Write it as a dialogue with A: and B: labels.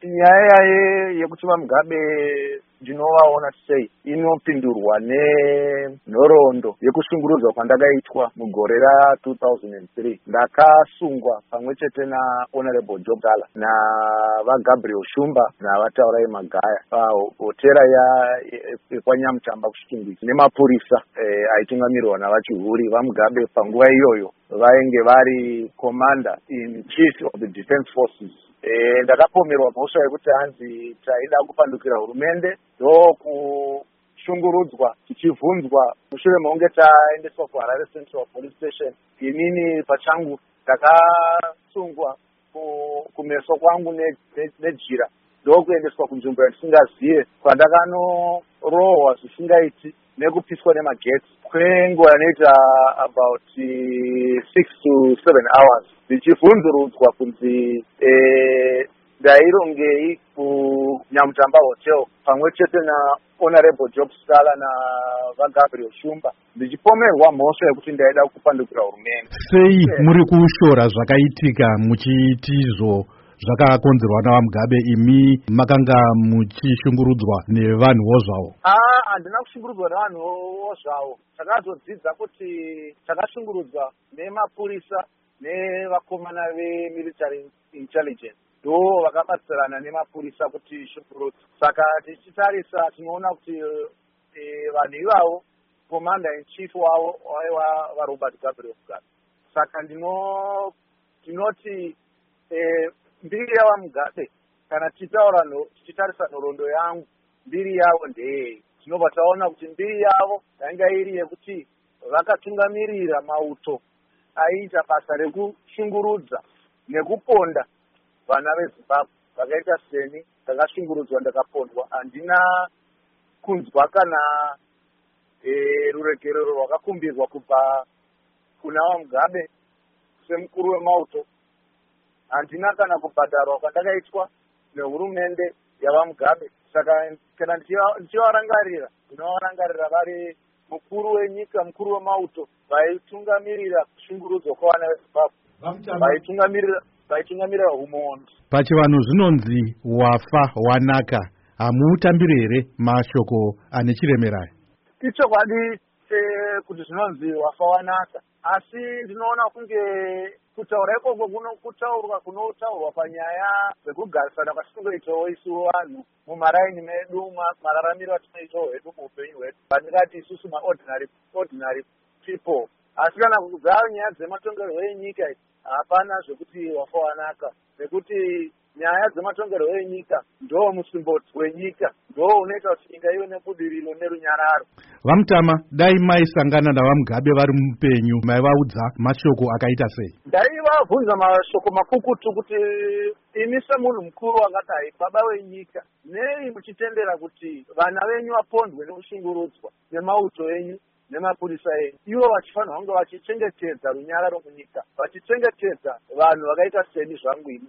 A: nyaya yekuti vaMugabe ndinovaona sei inopindurwa nenhoroondo yekushungurudzwa kwandakaitwa mugore ra2003. Ndakasungwa pamwe chete naHonorable Job Thala navaGabriel Shumba navataurai Magaya pahotera yekwanyamutamba kuchitungwizi nemapurisa aitungamirirwa navachihuri. vaMugabe panguva iyoyo vainge vari commander in chief of the defense forces. Ndakapomerwa mhosva yekuti hanzi taida kupandukira hurumende ndokushungurudzwa tichivhunzwa mushure mekunge taendeswa kuHarare Central Police Station. Inini pachangu ndakasungwa kumeso kwangu nejira ndokuendeswa kunzvimbo yandisingazive kwandakanorohwa zvisingaiti nekupiswa nemagetsi kwenguva yanoita about 6 to 7 hours ndichivhunzurudzwa kunzi ndairongei kuNyamutamba Hotel pamwe chete naHonorable Job Thala navaGabriel Shumba ndichipomerwa mhosva yekuti ndaida kupandukira hurumende.
B: Sei muri kushora zvakaitika muchitizvo zvakakonzerwa navaMugabe, imi makanga muchishungurudzwa nevanhuwo zvavo?
A: Handina kushungurudzwa nevanhuwo zvavo. Takazodzidza kuti takashungurudzwa nemapurisa nevakomana vemilitary intelligence ndo vakabatsirana nemapurisa kuti shungurudzwa. Saka tichitarisa tinoona kuti vanhu ivavo commander in chief wavo waiva vaRobert Gabriel Mugabe. Saka tinoti mbiri yavaMugabe kana tichitarisa nhoroondo yangu, mbiri yavo ndeyei. Tinobva taona kuti mbiri yavo yanga iri yekuti vakatungamirira mauto aiita basa rekushungurudza nekuponda vana veZimbabwe. Vakaita seni ndakashungurudzwa ndakapondwa. Handina kunzwa kana ruregerero rwakakumbirwa kubva kuna vaMugabe semukuru wemauto. Handina kana kubhadharwa kwandakaitwa nehurumende yavaMugabe. Saka kana ndichivarangarira ndinovarangarira vari mukuru wenyika, mukuru wemauto, vaitungamirira kushungurudzwa kwavana veZimbabwe, vaitungamirira umhondi.
B: Pachivanhu zvinonzi wafa wanaka. Hamutambiri here mashoko ane chiremera?
A: Ichokwadi kuti zvinonzi wafa wanaka, asi ndinoona kunge kutaura ikoko kutaurwa kunotaurwa panyaya dzekugarisana kwatisingoitawo isu vanhu mumaraini medu, mararamiro atinoitawo hedu muupenyu hwedu, vandingati isusu ordinary people. Asi kana kudzava nyaya dzematongerwo enyika hapana zvekuti wafa wanaka, nekuti nyaya dzematongerwo enyika ndo musimboti wenyika, ndo unoita kuti nyika ive nebudiriro nerunyararo.
B: Vamutama, dai maisangana navaMugabe vari mupenyu, maivaudza mashoko akaita sei?
A: Ndaivabvunza mashoko makukutu kuti imi semunhu mukuru akadai, baba wenyika, nei muchitendera kuti vana venyu vapondwe nekushungurudzwa nemauto enyu nemapurisa enyu, ivo vachifanira kunge vachichengetedza runyararo munyika, vachichengetedza vanhu vakaita seni zvangu ini.